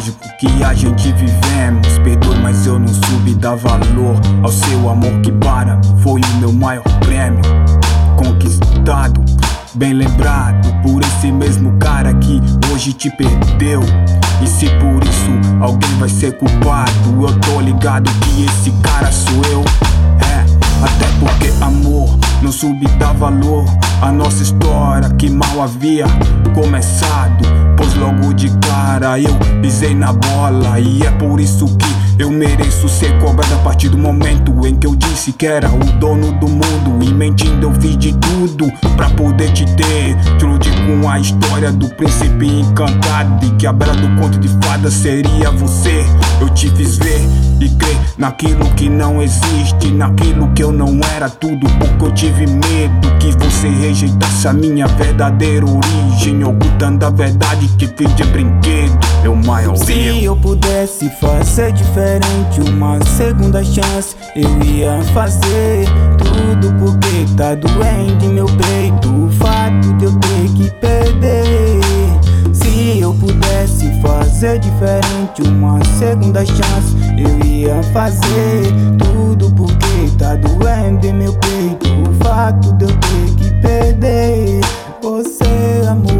trágico que a gente vivemos. Perdoe, mas eu não soube dar valor ao seu amor que para mim foi o meu maior prêmio. Conquistado, bem lembrado por esse mesmo cara que hoje te perdeu. E se por isso alguém vai ser culpado, eu tô ligado que esse cara sou eu. Até porque amor não soube dar valor à nossa história que mal havia começado. Pois logo de cara eu pisei na bola, e é por isso que eu mereço ser cobrado a partir do momento em que eu disse que era o dono do mundo. E mentindo eu fiz de tudo pra poder te ter. Te iludi com a história do príncipe encantado, e que a bela do conto de fada seria você. Eu te fiz ver e crer naquilo que não existe, naquilo que eu não era, tudo porque eu tive medo que você rejeitasse a minha verdadeira origem, ocultando a verdade que fiz de brinquedo. Meu maior erro. Se eu pudesse fazer diferente, uma segunda chance eu ia fazer. Tudo porque tá doendo em meu peito o fato de eu ter que perder. Se eu pudesse fazer diferente, uma segunda chance eu ia fazer. Tudo porque tá doendo em meu peito o fato de eu ter que perder. Você amor,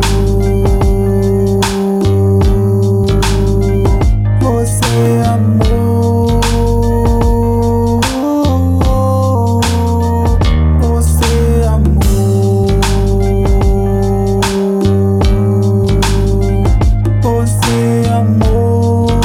você amor, você amor, você amor.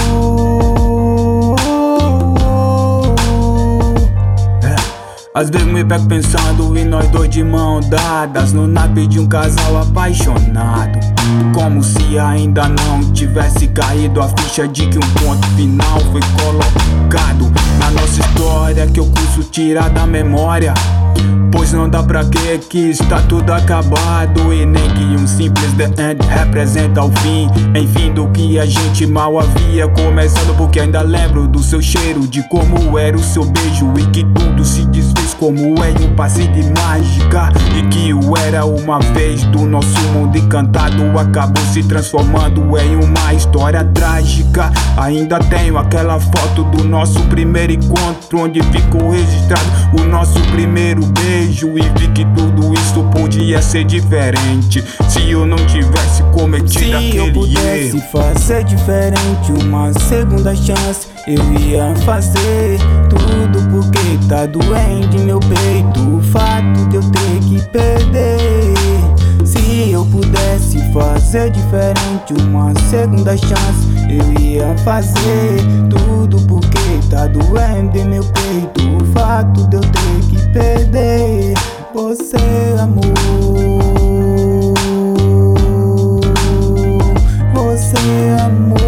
Às vezes me pego pensando em nós dois de mão dadas no naipe de um casal apaixonado, como se ainda não tivesse caído a ficha de que um ponto final foi colocado na nossa história, que eu curso tirar da memória. Pois não dá pra crer que está tudo acabado, e nem que um simples The End representa o fim. Enfim, do que a gente mal havia começado, porque ainda lembro do seu cheiro, de como era o seu beijo, e que tudo se desfez como em um passe de mágica. E que o era uma vez do nosso mundo encantado acabou se transformando em uma história trágica. Ainda tenho aquela foto do nosso primeiro encontro, onde ficou registrado o nosso primeiro beijo, e vi que tudo isso podia ser diferente se eu não tivesse cometido aquele erro. Se eu pudesse fazer diferente, uma segunda chance eu ia fazer. Tudo porque tá doendo em meu peito o fato de eu ter que perder. Se eu pudesse fazer diferente, uma segunda chance eu ia fazer. Tudo porque tá doendo em meu peito o fato de eu ter que perder. Você amor, você amor.